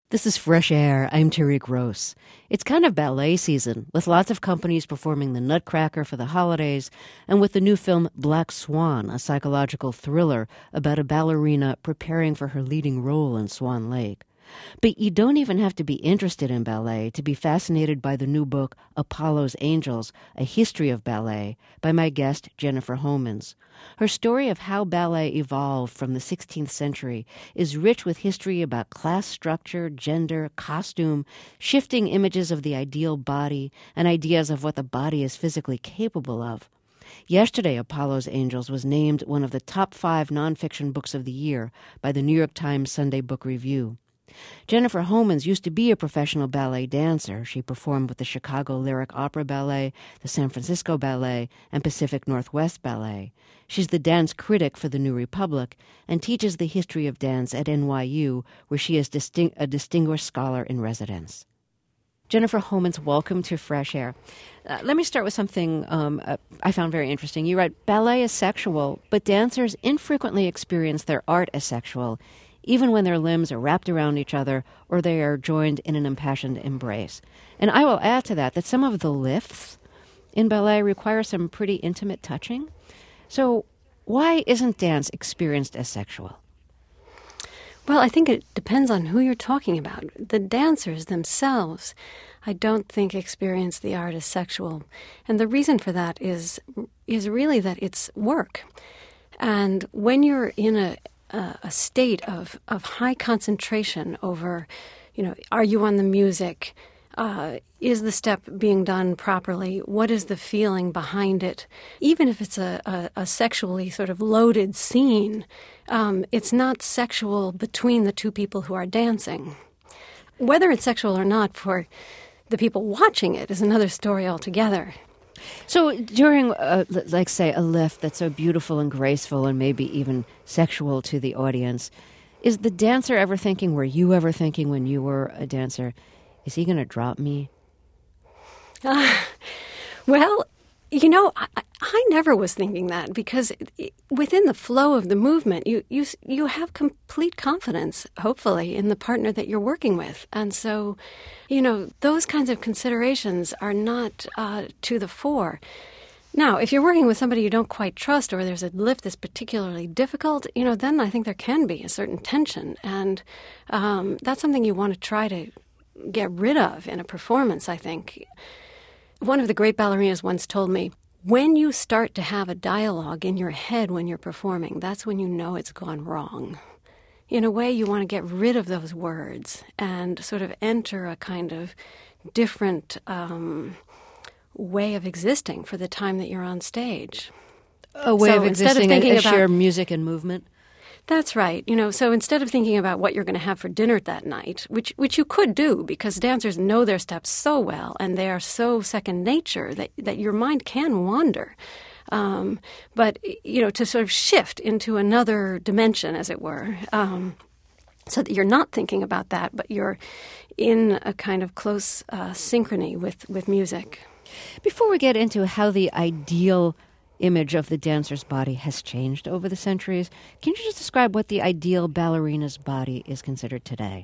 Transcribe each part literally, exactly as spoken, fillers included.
This is Fresh Air. I'm Terry Gross. It's kind of ballet season, with lots of companies performing the Nutcracker for the holidays, and with the new film Black Swan, a psychological thriller about a ballerina preparing for her leading role in Swan Lake. But you don't even have to be interested in ballet to be fascinated by the new book Apollo's Angels, A History of Ballet, by my guest Jennifer Homans. Her story of how ballet evolved from the sixteenth century is rich with history about class structure, gender, costume, shifting images of the ideal body, and ideas of what the body is physically capable of. Yesterday, Apollo's Angels was named one of the top five nonfiction books of the year by the New York Times Sunday Book Review. Jennifer Homans used to be a professional ballet dancer. She performed with the Chicago Lyric Opera Ballet, the San Francisco Ballet, and Pacific Northwest Ballet. She's the dance critic for the New Republic and teaches the history of dance at N Y U, where she is disting- a distinguished scholar in residence. Jennifer Homans, welcome to Fresh Air. Uh, let me start with something um, uh, I found very interesting. You write, ballet is sexual, but dancers infrequently experience their art as sexual, even when their limbs are wrapped around each other or they are joined in an impassioned embrace. And I will add to that that some of the lifts in ballet require some pretty intimate touching. So why isn't dance experienced as sexual? Well, I think it depends on who you're talking about. The dancers themselves, I don't think experience the art as sexual. And the reason for that is is really that it's work. And when you're in a Uh, a state of, of high concentration over, you know, are you on the music? Uh, is the step being done properly? What is the feeling behind it? Even if it's a, a, a sexually sort of loaded scene, um, it's not sexual between the two people who are dancing. Whether it's sexual or not for the people watching it is another story altogether. So during, uh, like, say, a lift that's so beautiful and graceful and maybe even sexual to the audience, is the dancer ever thinking, were you ever thinking when you were a dancer, is he going to drop me? Uh, well, you know, I, I never was thinking that because within the flow of the movement, you, you, you have complete confidence, hopefully, in the partner that you're working with. And so, you know, those kinds of considerations are not uh, to the fore. Now, if you're working with somebody you don't quite trust or there's a lift that's particularly difficult, you know, then I think there can be a certain tension. And um, that's something you want to try to get rid of in a performance, I think. One of the great ballerinas once told me, when you start to have a dialogue in your head when you're performing, that's when you know it's gone wrong. In a way, you want to get rid of those words and sort of enter a kind of different um, way of existing for the time that you're on stage. A way so of existing of as about, sheer music and movement? That's right. You know, so instead of thinking about what you're going to have for dinner that night, which which you could do because dancers know their steps so well and they are so second nature that, that your mind can wander. Um, but, you know, to sort of shift into another dimension, as it were, um, so that you're not thinking about that, but you're in a kind of close uh, synchrony with, with music. Before we get into how the ideal image of the dancer's body has changed over the centuries, can you just describe what the ideal ballerina's body is considered today?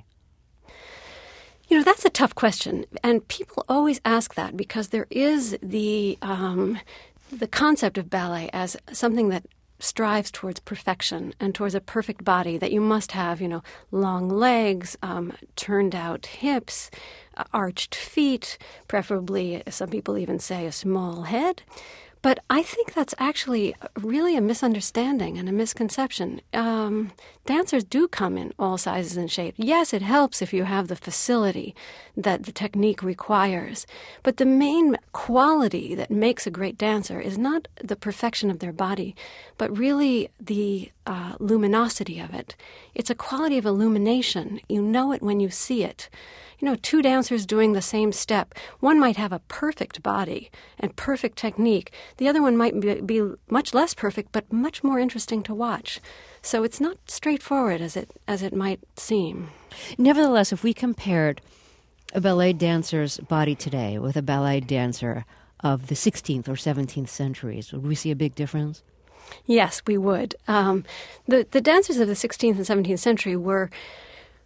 You know, that's a tough question. And people always ask that because there is the um, the concept of ballet as something that strives towards perfection and towards a perfect body, that you must have, you know, long legs, um, turned out hips, uh, arched feet, preferably, some people even say, a small head. But I think that's actually really a misunderstanding and a misconception. Um, dancers do come in all sizes and shapes. Yes, it helps if you have the facility that the technique requires. But the main quality that makes a great dancer is not the perfection of their body, but really the uh, luminosity of it. It's a quality of illumination. You know it when you see it. You know, two dancers doing the same step, one might have a perfect body and perfect technique. The other one might be, be much less perfect, but much more interesting to watch. So it's not straightforward as it as it might seem. Nevertheless, if we compared a ballet dancer's body today with a ballet dancer of the sixteenth or seventeenth centuries, would we see a big difference? Yes, we would. Um, the, the dancers of the sixteenth and seventeenth century were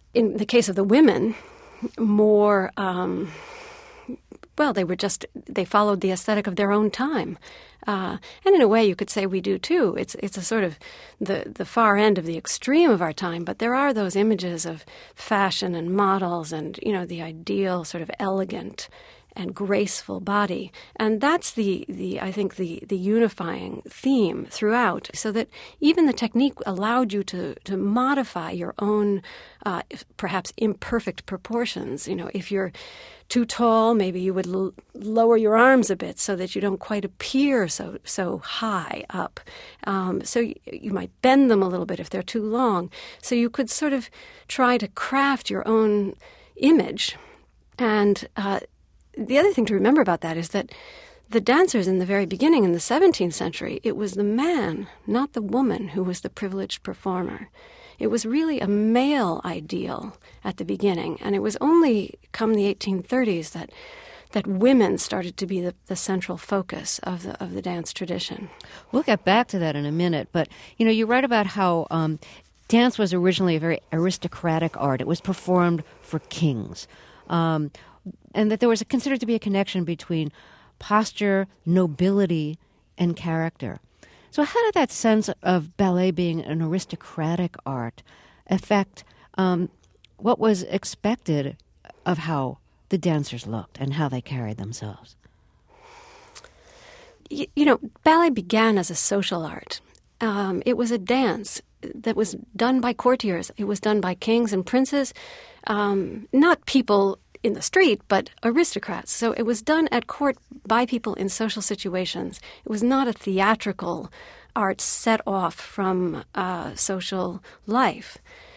in the case of the women, more, um, well, they were just, they followed the aesthetic of their own time. Uh, and in a way, you could say we do too. It's it's a sort of the, the far end of the extreme of our time, but there are those images of fashion and models and, you know, the ideal sort of elegant and graceful body. And that's the, the I think, the, the unifying theme throughout, so that even the technique allowed you to, to modify your own uh, perhaps imperfect proportions. You know, if you're too tall, maybe you would l- lower your arms a bit so that you don't quite appear so so high up. Um, so y- you might bend them a little bit if they're too long. So you could sort of try to craft your own image. And uh, the other thing to remember about that is that the dancers in the very beginning, in the seventeenth century, it was the man, not the woman, who was the privileged performer. It was really a male ideal at the beginning, and it was only come the eighteen thirties that that women started to be the, the central focus of the of the dance tradition. We'll get back to that in a minute, but you know, you write about how um, dance was originally a very aristocratic art. It was performed for kings, um, and that there was a, considered to be a connection between posture, nobility, and character. So how did that sense of ballet being an aristocratic art affect um, what was expected of how the dancers looked and how they carried themselves? You, you know, ballet began as a social art. Um, it was a dance that was done by courtiers. It was done by kings and princes, um, not people in the street, but aristocrats. So it was done at court by people in social situations. It was not a theatrical art set off from uh, social life.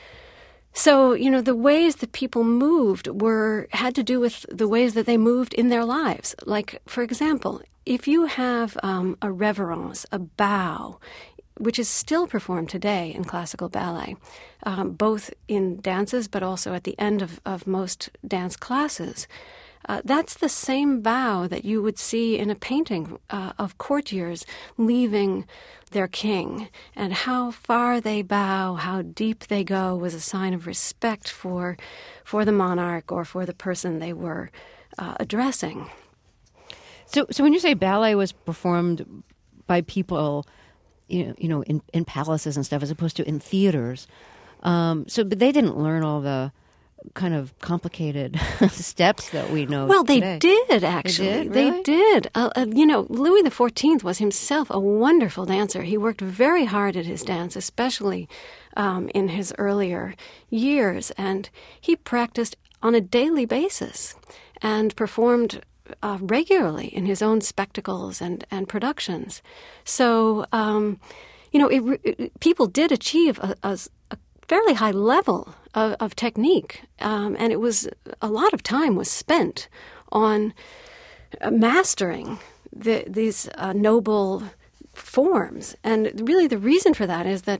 So, you know, the ways that people moved were had to do with the ways that they moved in their lives. Like, for example, if you have um, a reverence, a bow, which is still performed today in classical ballet, um, both in dances but also at the end of, of most dance classes. Uh, that's the same bow that you would see in a painting uh, of courtiers leaving their king. And how far they bow, how deep they go was a sign of respect for, for the monarch or for the person they were uh, addressing. So, so when you say ballet was performed by people, you know, you know, in, in palaces and stuff, as opposed to in theaters. Um, so, but they didn't learn all the kind of complicated steps that we know. Well, they today. did actually. They did. They Really? did. Uh, uh, you know, Louis the Fourteenth was himself a wonderful dancer. He worked very hard at his dance, especially um, in his earlier years, and he practiced on a daily basis and performed Uh, regularly in his own spectacles and, and productions. So, um, you know, it, it, people did achieve a, a, a fairly high level of, of technique, um, and it was a lot of time was spent on uh, mastering the, these uh, noble forms. And really the reason for that is that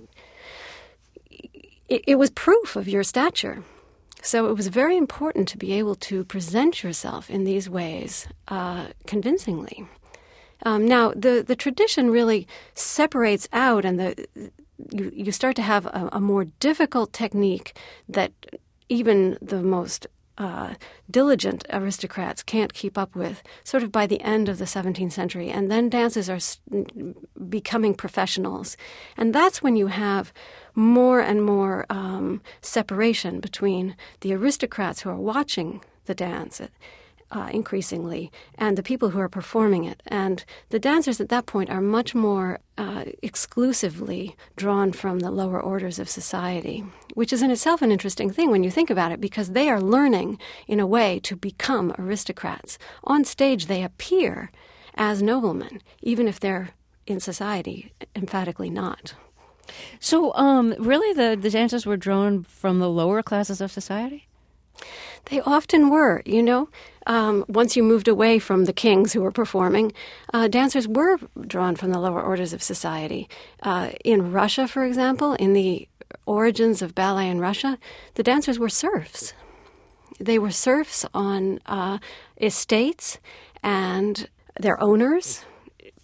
it, it was proof of your stature. So it was very important to be able to present yourself in these ways uh, convincingly. Um, now, the, the tradition really separates out, and the you, you start to have a, a more difficult technique that even the most uh, diligent aristocrats can't keep up with, sort of by the end of the seventeenth century. And then dancers are becoming professionals. And that's when you have more and more um, separation between the aristocrats who are watching the dance uh, increasingly and the people who are performing it. And the dancers at that point are much more uh, exclusively drawn from the lower orders of society, which is in itself an interesting thing when you think about it, because they are learning, in a way, to become aristocrats. On stage, they appear as noblemen, even if they're in society emphatically not. So, um, really, the, the dancers were drawn from the lower classes of society? They often were, you know. Um, once you moved away from the kings who were performing, uh, dancers were drawn from the lower orders of society. Uh, in Russia, for example, in the origins of ballet in Russia, the dancers were serfs. They were serfs on uh, estates, and their owners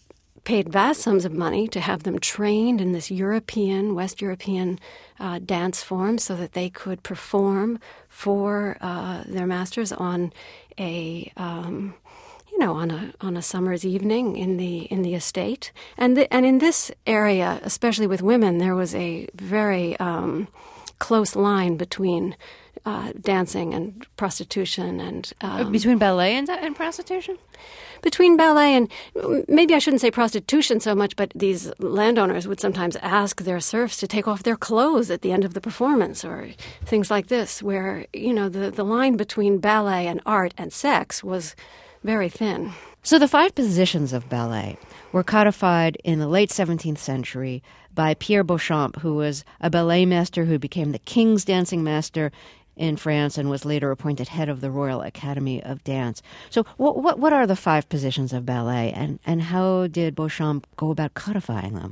paid vast sums of money to have them trained in this European, West European uh, dance form so that they could perform for uh, their masters on a... Um, you know, on a on a summer's evening in the in the estate, and the, and in this area, especially with women, there was a very um, close line between uh, dancing and prostitution, and um, between ballet and, and prostitution. Between ballet and maybe I shouldn't say prostitution so much, but these landowners would sometimes ask their serfs to take off their clothes at the end of the performance, or things like this, where you know the the line between ballet and art and sex was very thin. So the five positions of ballet were codified in the late seventeenth century by Pierre Beauchamp, who was a ballet master who became the king's dancing master in France and was later appointed head of the Royal Academy of Dance. So what what, what are the five positions of ballet, and, and how did Beauchamp go about codifying them?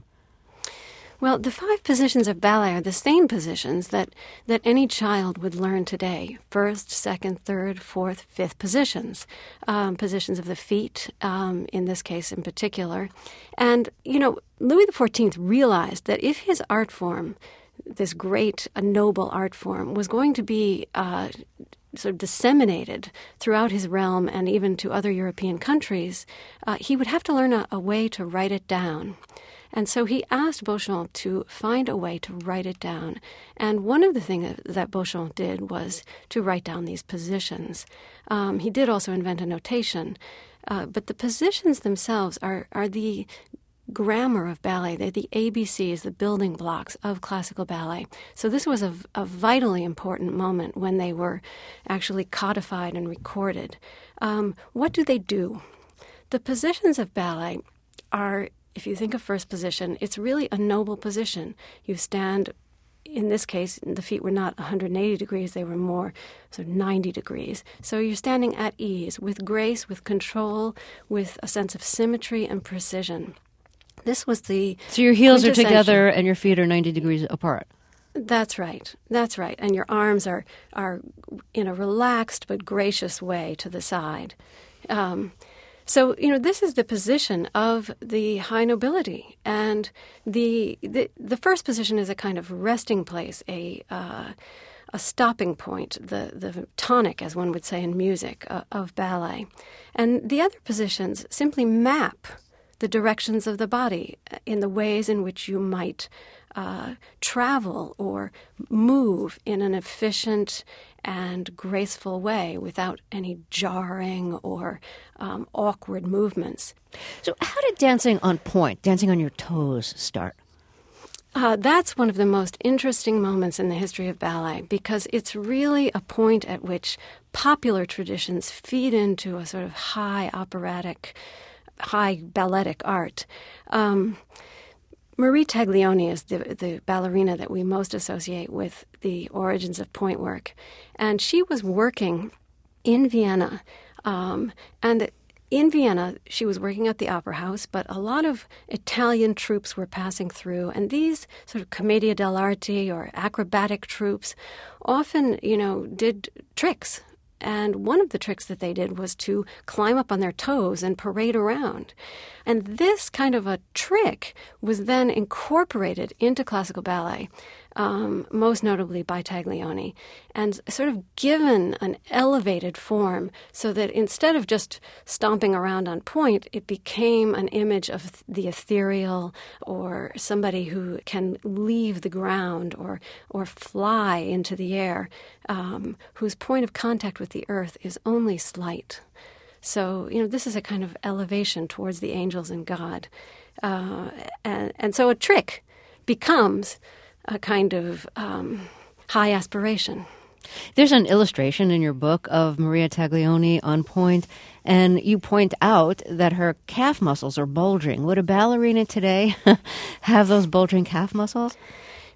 Well, the five positions of ballet are the same positions that, that any child would learn today. First, second, third, fourth, fifth positions. Um, positions of the feet, um, in this case in particular. And, you know, Louis the fourteenth realized that if his art form, this great, a noble art form, was going to be uh, sort of disseminated throughout his realm and even to other European countries, uh, he would have to learn a, a way to write it down. And so he asked Beauchamp to find a way to write it down. And one of the things that Beauchamp did was to write down these positions. Um, he did also invent a notation. Uh, but the positions themselves are, are the grammar of ballet. They're the A B Cs, the building blocks of classical ballet. So this was a, a vitally important moment when they were actually codified and recorded. Um, what do they do? The positions of ballet are... If you think of first position, it's really a noble position. You stand, in this case, the feet were not one hundred eighty degrees, they were more sort of ninety degrees. So you're standing at ease, with grace, with control, with a sense of symmetry and precision. This was the... So your heels are together and your feet are ninety degrees apart. That's right. That's right. And your arms are, are in a relaxed but gracious way to the side. Um So, you know, this is the position of the high nobility. And the the, the first position is a kind of resting place, a uh, a stopping point, the, the tonic, as one would say in music, uh, of ballet. And the other positions simply map the directions of the body in the ways in which you might uh, travel or move in an efficient and graceful way without any jarring or um, awkward movements. So how did dancing on point, dancing on your toes, start? Uh, that's one of the most interesting moments in the history of ballet, because it's really a point at which popular traditions feed into a sort of high operatic, high balletic art. Um, Marie Taglioni is the, the ballerina that we most associate with the origins of point work. And she was working in Vienna. Um, and in Vienna, she was working at the Opera House, but a lot of Italian troupes were passing through. And these sort of commedia dell'arte or acrobatic troupes often, you know, did tricks. And one of the tricks that they did was to climb up on their toes and parade around. And this kind of a trick was then incorporated into classical ballet, um, most notably by Taglioni, and sort of given an elevated form so that instead of just stomping around on point, it became an image of the ethereal, or somebody who can leave the ground or, or fly into the air, um, whose point of contact with the earth is only slight. So, you know, this is a kind of elevation towards the angels and God. Uh, and, and so a trick becomes a kind of um, high aspiration. There's an illustration in your book of Maria Taglioni on point, and you point out that her calf muscles are bulging. Would a ballerina today have those bulging calf muscles?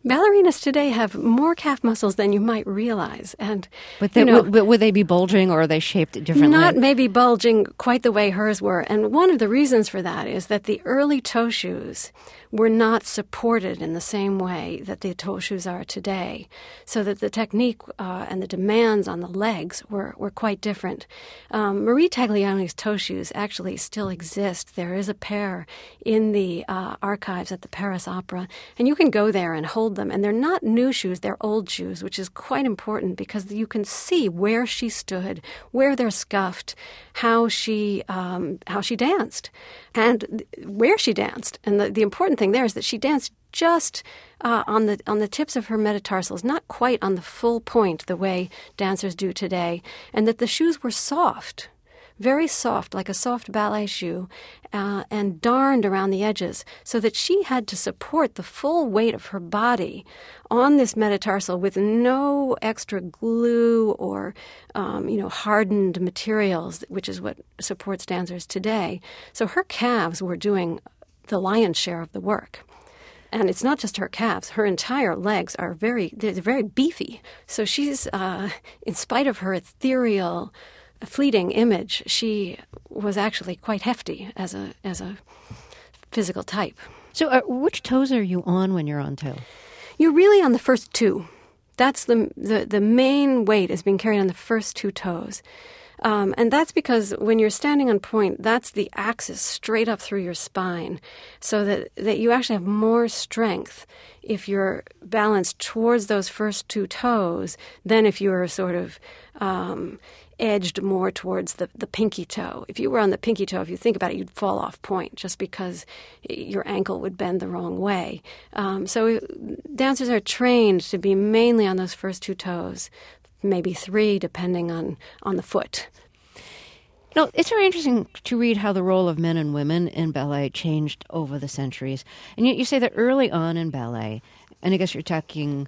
Ballerinas today have more calf muscles than you might realize, and but, they, you know, w- would they be bulging, or are they shaped differently? Not maybe bulging quite the way hers were, and one of the reasons for that is that the early toe shoes were not supported in the same way that the toe shoes are today, so that the technique uh, and the demands on the legs were, were quite different. Um, Marie Taglioni's toe shoes actually still exist. There is a pair in the uh, archives at the Paris Opera, and you can go there and hold them. And they're not new shoes, they're old shoes, which is quite important because you can see where she stood, where they're scuffed, how she um, how she danced, and where she danced. And the, the important thing there is that she danced just uh, on the on the tips of her metatarsals, not quite on the full point the way dancers do today, and that the shoes were soft, very soft, like a soft ballet shoe, uh, and darned around the edges, so that she had to support the full weight of her body on this metatarsal with no extra glue or, um, you know, hardened materials, which is what supports dancers today. So her calves were doing the lion's share of the work. And it's not just her calves. Her entire legs are very, they're very beefy. So she's, uh, in spite of her ethereal, fleeting image, she was actually quite hefty as a as a physical type. So uh, which toes are you on when you're on toe? You're really on the first two. That's the the, the main weight is being carried on the first two toes. Um, and that's because when you're standing on point, that's the axis straight up through your spine, so that, that you actually have more strength if you're balanced towards those first two toes than if you're sort of um, edged more towards the, the pinky toe. If you were on the pinky toe, if you think about it, you'd fall off point just because your ankle would bend the wrong way. Um, so dancers are trained to be mainly on those first two toes, maybe three, depending on, on the foot. You know, it's very interesting to read how the role of men and women in ballet changed over the centuries. And you, you say that early on in ballet, and I guess you're talking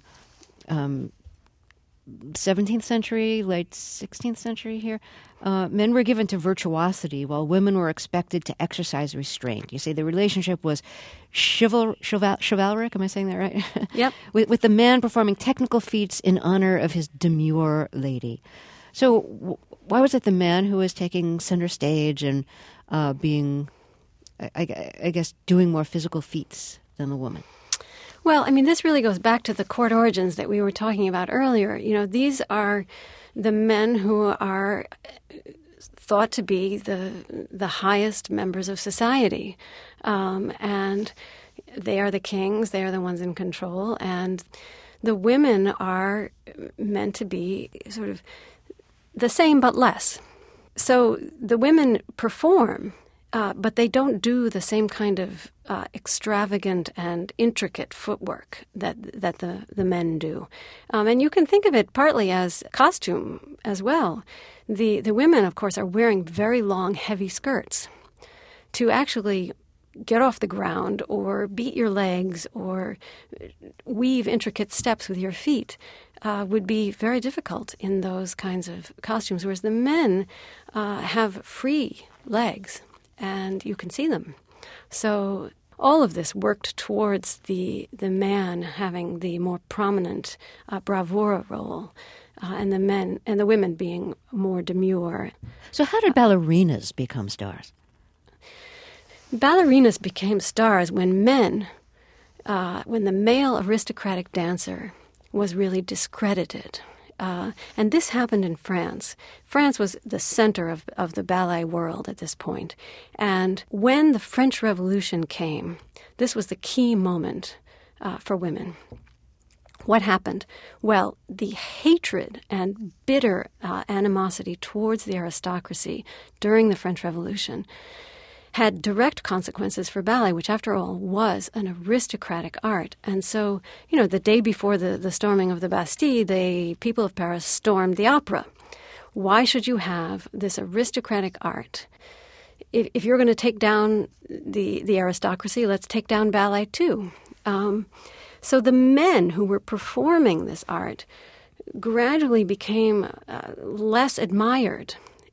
um, seventeenth century, late sixteenth century here, uh, men were given to virtuosity while women were expected to exercise restraint. You say the relationship was chival, chival, chivalric, am I saying that right? Yep. with, with the man performing technical feats in honor of his demure lady. So w- why was it the man who was taking center stage and uh, being, I, I, I guess, doing more physical feats than the woman? Well, I mean, this really goes back to the court origins that we were talking about earlier. You know, these are the men who are thought to be the the highest members of society, um, and they are the kings. They are the ones in control, and the women are meant to be sort of the same but less. So the women perform, uh, but they don't do the same kind of uh, extravagant and intricate footwork that that the, the men do. Um, and you can think of it partly as costume as well. The, the women, of course, are wearing very long, heavy skirts to actually get off the ground or beat your legs or weave intricate steps with your feet. Uh, would be very difficult in those kinds of costumes, whereas the men uh, have free legs, and you can see them. So all of this worked towards the the man having the more prominent uh, bravura role, uh, and the men and the women being more demure. So how did ballerinas become stars? Ballerinas became stars when men, uh, when the male aristocratic dancer was really discredited. Uh, and this happened in France. France was the center of, of the ballet world at this point. And when the French Revolution came, this was the key moment uh, for women. What happened? Well, the hatred and bitter uh, animosity towards the aristocracy during the French Revolution had direct consequences for ballet, which, after all, was an aristocratic art. And so, you know, the day before the, the storming of the Bastille, the people of Paris stormed the opera. Why should you have this aristocratic art? If, if you're going to take down the, the aristocracy, let's take down ballet too. Um, so the men who were performing this art gradually became uh, less admired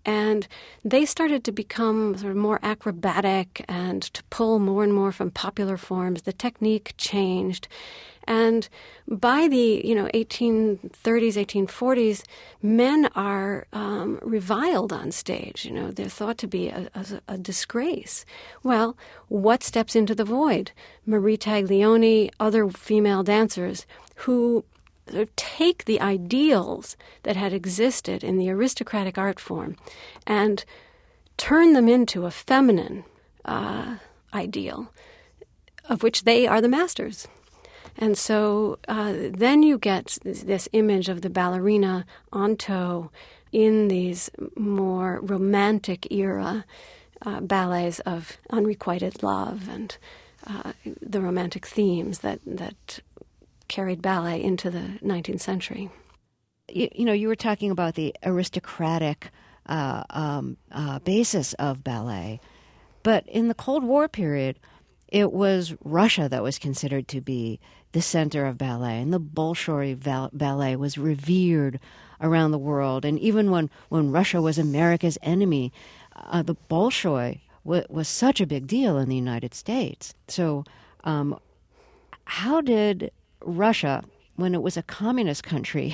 And they started to become sort of more acrobatic and to pull more and more from popular forms. The technique changed. And by the, you know, eighteen thirties, eighteen forties, men are um, reviled on stage. You know, they're thought to be a, a, a disgrace. Well, what steps into the void? Marie Taglioni, other female dancers who sort of take the ideals that had existed in the aristocratic art form and turn them into a feminine uh, ideal of which they are the masters. And so uh, then you get this, this image of the ballerina on toe in these more romantic era uh, ballets of unrequited love and uh, the romantic themes that, that carried ballet into the nineteenth century. You, you know, you were talking about the aristocratic uh, um, uh, basis of ballet, but in the Cold War period, it was Russia that was considered to be the center of ballet, and the Bolshoi val- ballet was revered around the world. And even when, when Russia was America's enemy, uh, the Bolshoi w- was such a big deal in the United States. So um, how did Russia, when it was a communist country,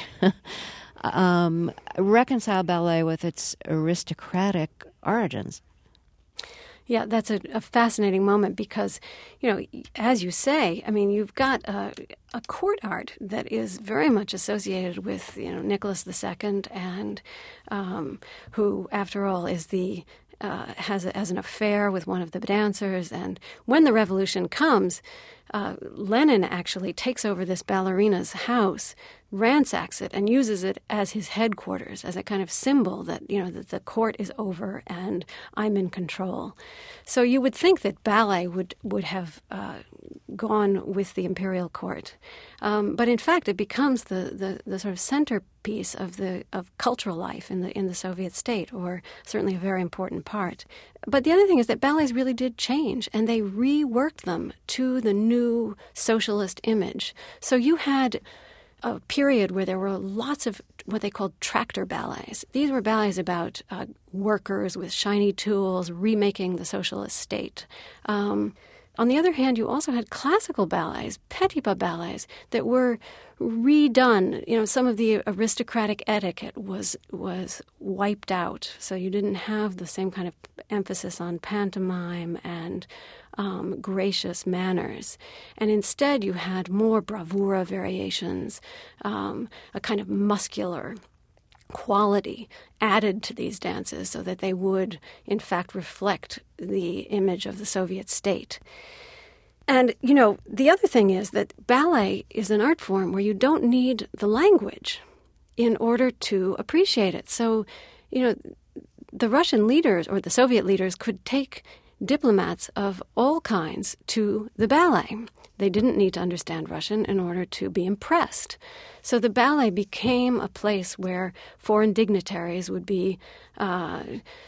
um, reconcile ballet with its aristocratic origins? Yeah, that's a, a fascinating moment because, you know, as you say, I mean, you've got a, a court art that is very much associated with, you know, Nicholas the Second, and um, who, after all, is the uh, has a, has an affair with one of the dancers. And when the revolution comes, uh, Lenin actually takes over this ballerina's house, ransacks it, and uses it as his headquarters, as a kind of symbol that, you know, that the court is over and I'm in control. So you would think that ballet would, would have uh, gone with the imperial court. Um, but in fact, it becomes the, the, the sort of centerpiece of the of cultural life in the in the Soviet state, or certainly a very important part. But the other thing is that ballets really did change, and they reworked them to the new socialist image. So you had a period where there were lots of what they called tractor ballets. These were ballets about uh, workers with shiny tools remaking the socialist state. Um, on the other hand, you also had classical ballets, Petipa ballets, that were redone. You know, some of the aristocratic etiquette was was wiped out, so you didn't have the same kind of emphasis on pantomime and Um, gracious manners. And instead you had more bravura variations, um, a kind of muscular quality added to these dances so that they would, in fact, reflect the image of the Soviet state. And, you know, the other thing is that ballet is an art form where you don't need the language in order to appreciate it. So, you know, the Russian leaders or the Soviet leaders could take diplomats of all kinds to the ballet. They didn't need to understand Russian in order to be impressed. So the ballet became a place where foreign dignitaries would be uh,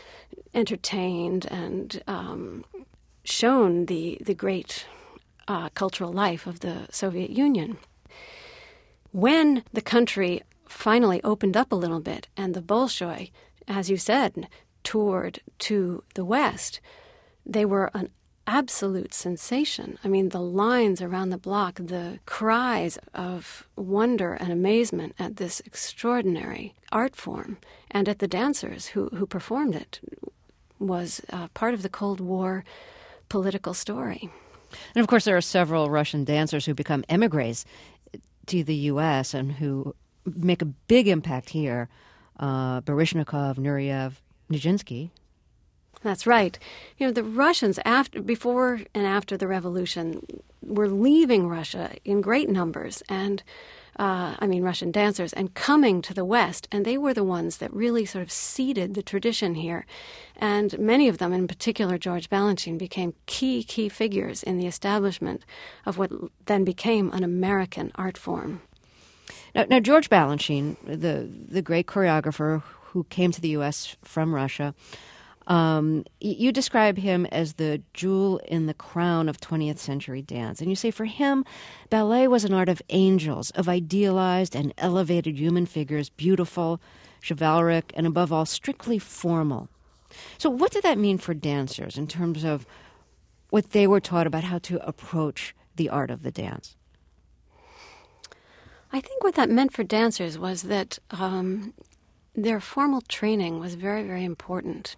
entertained and um, shown the, the great uh, cultural life of the Soviet Union. When the country finally opened up a little bit and the Bolshoi, as you said, toured to the West, they were an absolute sensation. I mean, the lines around the block, the cries of wonder and amazement at this extraordinary art form and at the dancers who, who performed it was uh, part of the Cold War political story. And of course, there are several Russian dancers who become emigres to the U S and who make a big impact here. Uh, Baryshnikov, Nureyev, Nijinsky. That's right. You know, the Russians, after, before and after the revolution, were leaving Russia in great numbers, and uh, I mean Russian dancers, and coming to the West, and they were the ones that really sort of seeded the tradition here. And many of them, in particular George Balanchine, became key, key figures in the establishment of what then became an American art form. Now, now George Balanchine, the, the great choreographer who came to the U S from Russia, Um, you describe him as the jewel in the crown of twentieth century dance. And you say for him, ballet was an art of angels, of idealized and elevated human figures, beautiful, chivalric, and above all, strictly formal. So what did that mean for dancers in terms of what they were taught about how to approach the art of the dance? I think what that meant for dancers was that um, their formal training was very, very important.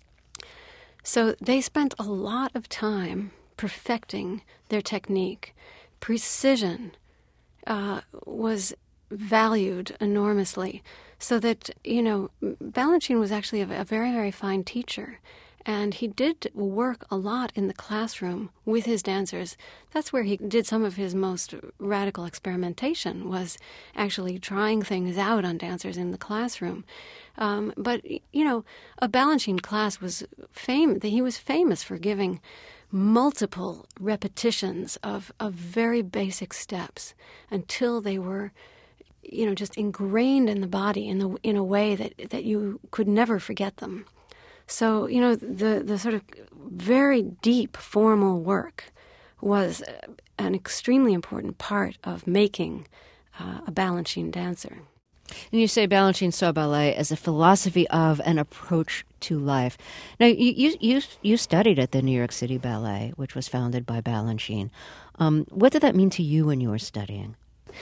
So they spent a lot of time perfecting their technique. Precision uh, was valued enormously. So that, you know, Balanchine was actually a, a very, very fine teacher. And he did work a lot in the classroom with his dancers. That's where he did some of his most radical experimentation, was actually trying things out on dancers in the classroom. Um, but, you know, a Balanchine class was famous. He was famous for giving multiple repetitions of, of very basic steps until they were, you know, just ingrained in the body in the in a way that, that you could never forget them. So, you know, the, the sort of very deep formal work was an extremely important part of making uh, a Balanchine dancer. And you say Balanchine saw ballet as a philosophy of an approach to life. Now, you you you, you studied at the New York City Ballet, which was founded by Balanchine. Um, what did that mean to you when you were studying?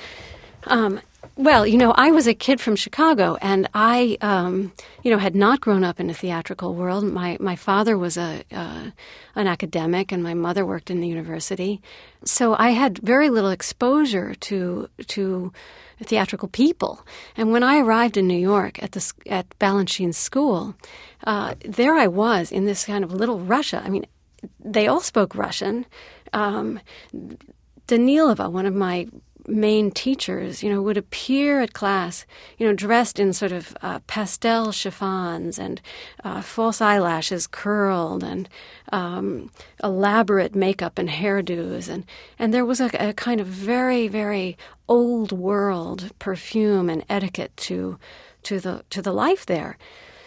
Um, well, you know, I was a kid from Chicago, and I, um, you know, had not grown up in a theatrical world. My my father was a uh, an academic, and my mother worked in the university. So I had very little exposure to to theatrical people. And when I arrived in New York at the at Balanchine's school, uh, there I was in this kind of little Russia. I mean, they all spoke Russian. Um, Danilova, one of my main teachers, you know, would appear at class, you know, dressed in sort of uh, pastel chiffons and uh, false eyelashes curled and um, elaborate makeup and hairdos. And, and there was a, a kind of very, very old world perfume and etiquette to to the to the life there.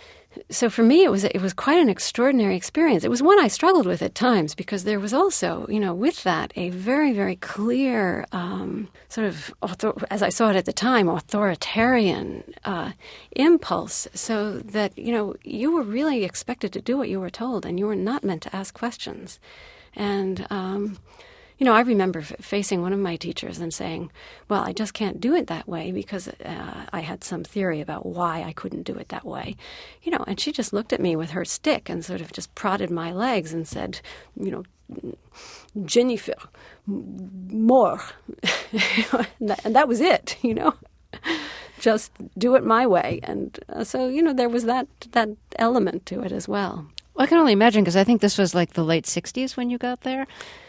So for me, it was it was quite an extraordinary experience. It was one I struggled with at times because there was also, you know, with that a very, very clear um, sort of, author- as I saw it at the time, authoritarian uh, impulse. So that, you know, you were really expected to do what you were told, and you were not meant to ask questions. And um, You know, I remember f- facing one of my teachers and saying, well, I just can't do it that way because uh, I had some theory about why I couldn't do it that way. You know, and she just looked at me with her stick and sort of just prodded my legs and said, you know, Jennifer, more. and, that, and that was it, you know. Just do it my way. And uh, so, you know, there was that that element to it as well. Well, I can only imagine because I think this was like the late sixties when you got there.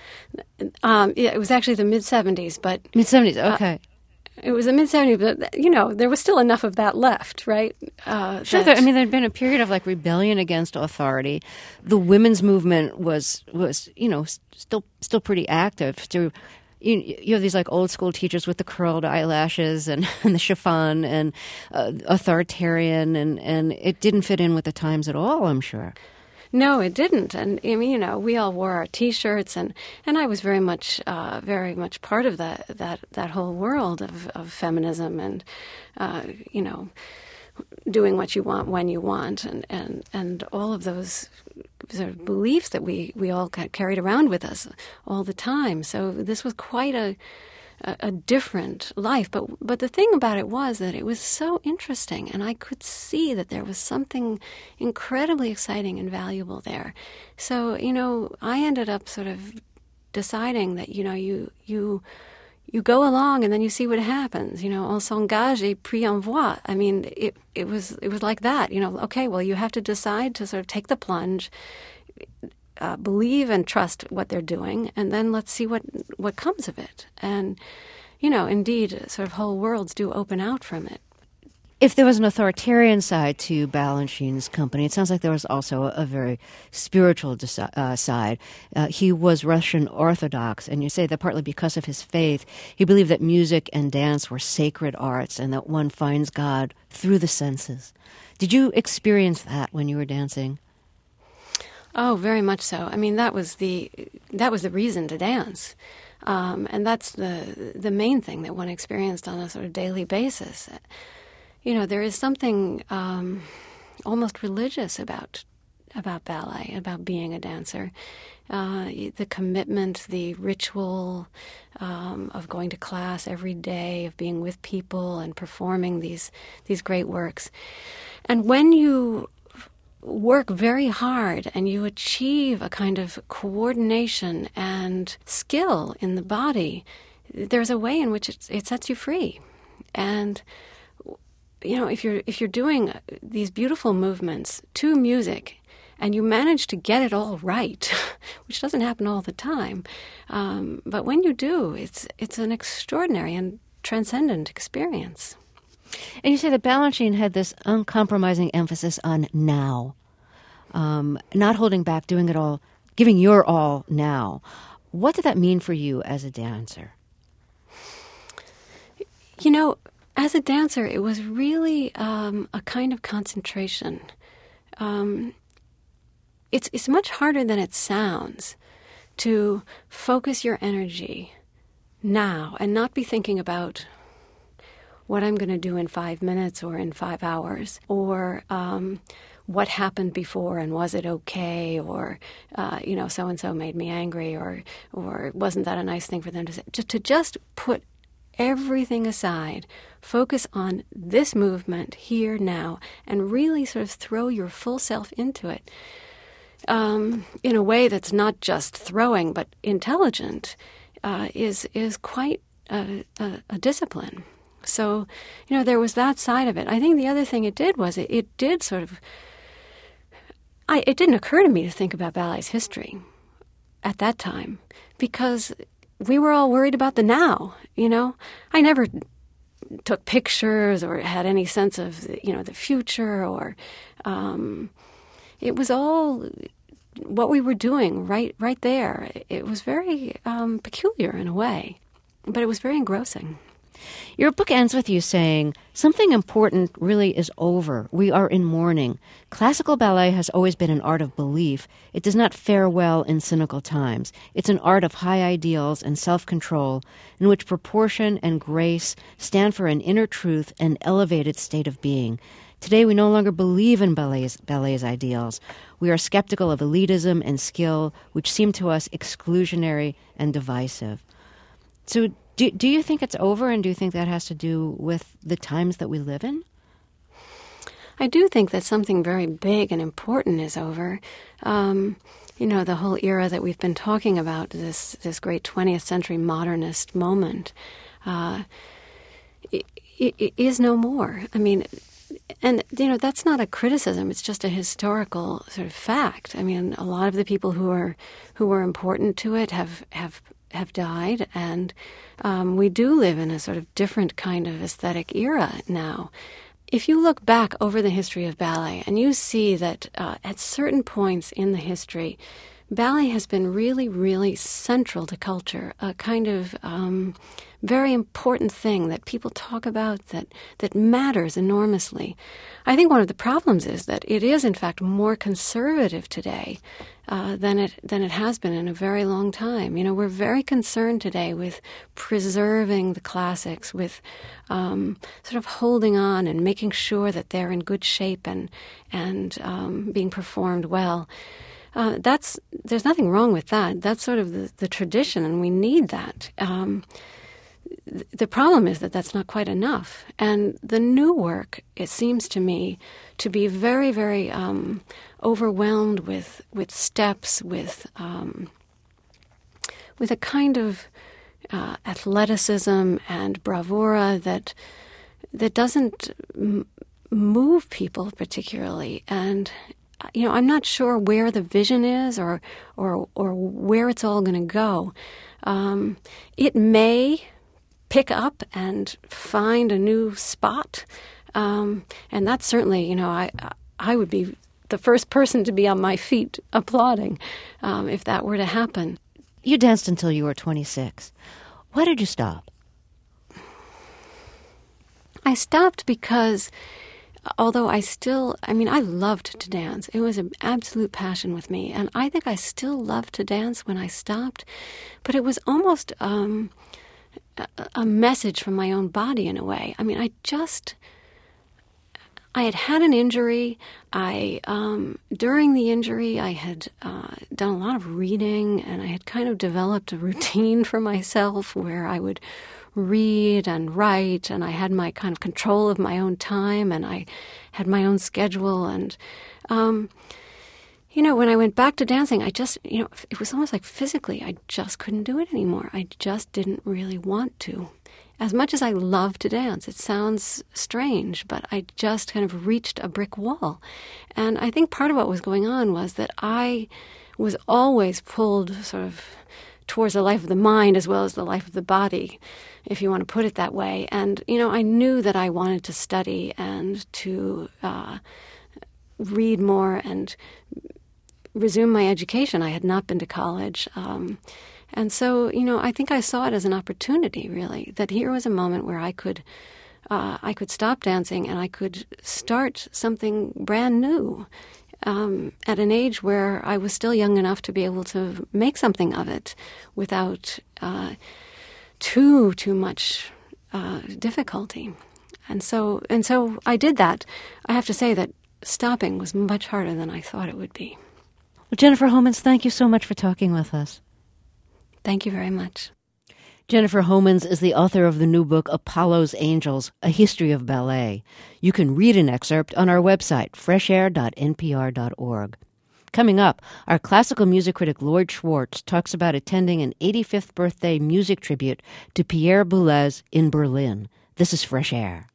Um, yeah, it was actually the mid-seventies, but... Mid-seventies, okay. Uh, it was the mid-seventies, but, you know, there was still enough of that left, right? Uh, sure, that... there, I mean, there had been a period of, like, rebellion against authority. The women's movement was, was you know, still still pretty active. So you, you have these, like, old-school teachers with the curled eyelashes and, and the chiffon and uh, authoritarian, and, and it didn't fit in with the times at all, I'm sure. No, it didn't. And I mean, you know, we all wore our T-shirts, and, and I was very much, uh, very much part of that that that whole world of, of feminism, and uh, you know, doing what you want when you want, and, and, and all of those sort of beliefs that we we all carried around with us all the time. So this was quite a. a different life. But but the thing about it was that it was so interesting, and I could see that there was something incredibly exciting and valuable there. So, you know, I ended up sort of deciding that, you know, you you you go along and then you see what happens. You know, on s'engage et puis on voit. I mean, it it was it was like that. You know, okay, well, you have to decide to sort of take the plunge, Uh, believe and trust what they're doing, and then let's see what what comes of it. And, you know, indeed, sort of whole worlds do open out from it. If there was an authoritarian side to Balanchine's company, it sounds like there was also a, a very spiritual desi- uh, side. Uh, he was Russian Orthodox, and you say that partly because of his faith, he believed that music and dance were sacred arts and that one finds God through the senses. Did you experience that when you were dancing? Oh, very much so. I mean, that was the that was the reason to dance, um, and that's the the main thing that one experienced on a sort of daily basis. You know, there is something um, almost religious about about ballet, about being a dancer. Uh, the commitment, the ritual um, of going to class every day, of being with people and performing these these great works. And when you work very hard and you achieve a kind of coordination and skill in the body, there's a way in which it, it sets you free. And you know, if you're if you're doing these beautiful movements to music and you manage to get it all right, which doesn't happen all the time, um, but when you do, it's it's an extraordinary and transcendent experience. And you say that Balanchine had this uncompromising emphasis on now, um, not holding back, doing it all, giving your all now. What did that mean for you as a dancer? You know, as a dancer, it was really um, a kind of concentration. Um, it's it's much harder than it sounds to focus your energy now and not be thinking about what I'm going to do in five minutes or in five hours, or um, what happened before and was it okay, or uh, you know, so and so made me angry, or or wasn't that a nice thing for them to say? Just to just put everything aside, focus on this movement here now, and really sort of throw your full self into it um, in a way that's not just throwing but intelligent, uh, is is quite a, a, a discipline. So, you know, there was that side of it. I think the other thing it did was it, it did sort of, I, it didn't occur to me to think about ballet's history at that time because we were all worried about the now, you know. I never took pictures or had any sense of, you know, the future, or um, it was all what we were doing right, right there. It was very um, peculiar in a way, but it was very engrossing. Your book ends with you saying, something important really is over. We are in mourning. Classical ballet has always been an art of belief. It does not fare well in cynical times. It's an art of high ideals and self-control in which proportion and grace stand for an inner truth and elevated state of being. Today we no longer believe in ballet's, ballet's ideals. We are skeptical of elitism and skill, which seem to us exclusionary and divisive. So Do, do you think it's over, and do you think that has to do with the times that we live in? I do think that something very big and important is over. Um, you know, the whole era that we've been talking about, this this great twentieth century modernist moment, uh, it, it, it is no more. I mean, and, you know, that's not a criticism. It's just a historical sort of fact. I mean, a lot of the people who are who were important to it have have have died, and um, we do live in a sort of different kind of aesthetic era now. If you look back over the history of ballet and you see that uh, at certain points in the history, ballet has been really, really central to culture, a kind of um, very important thing that people talk about that, that matters enormously. I think one of the problems is that it is, in fact, more conservative today uh, than it than it has been in a very long time. You know, we're very concerned today with preserving the classics, with um, sort of holding on and making sure that they're in good shape and and um, being performed well. Uh, that's there's nothing wrong with that. That's sort of the, the tradition, and we need that. Um, th- the problem is that that's not quite enough. And the new work, it seems to me, to be very, very um, overwhelmed with with steps, with um, with a kind of uh, athleticism and bravura that that doesn't m- move people particularly, and you know, I'm not sure where the vision is or or or where it's all going to go. Um, it may pick up and find a new spot, um, and that's certainly, you know, I I would be the first person to be on my feet applauding um, if that were to happen. You danced until you were twenty-six. Why did you stop? I stopped because although I still, I mean, I loved to dance. It was an absolute passion with me. And I think I still love to dance when I stopped. But it was almost um, a, a message from my own body in a way. I mean, I just, I had had an injury. I, um, during the injury, I had uh, done a lot of reading, and I had kind of developed a routine for myself where I would read and write, and I had my kind of control of my own time, and I had my own schedule. And, um, you know, when I went back to dancing, I just, you know, it was almost like physically, I just couldn't do it anymore. I just didn't really want to. As much as I love to dance, it sounds strange, but I just kind of reached a brick wall. And I think part of what was going on was that I was always pulled sort of towards the life of the mind as well as the life of the body, if you want to put it that way. And, you know, I knew that I wanted to study and to uh, read more and resume my education. I had not been to college. Um, and so, you know, I think I saw it as an opportunity, really, that here was a moment where I could uh, I could stop dancing and I could start something brand new. Um, at an age where I was still young enough to be able to make something of it without uh, too too much uh, difficulty, and so and so I did that. I have to say that stopping was much harder than I thought it would be. Well, Jennifer Homans, thank you so much for talking with us. Thank you very much. Jennifer Homans is the author of the new book, Apollo's Angels, A History of Ballet. You can read an excerpt on our website, fresh air dot n p r dot org. Coming up, our classical music critic Lloyd Schwartz talks about attending an eighty-fifth birthday music tribute to Pierre Boulez in Berlin. This is Fresh Air.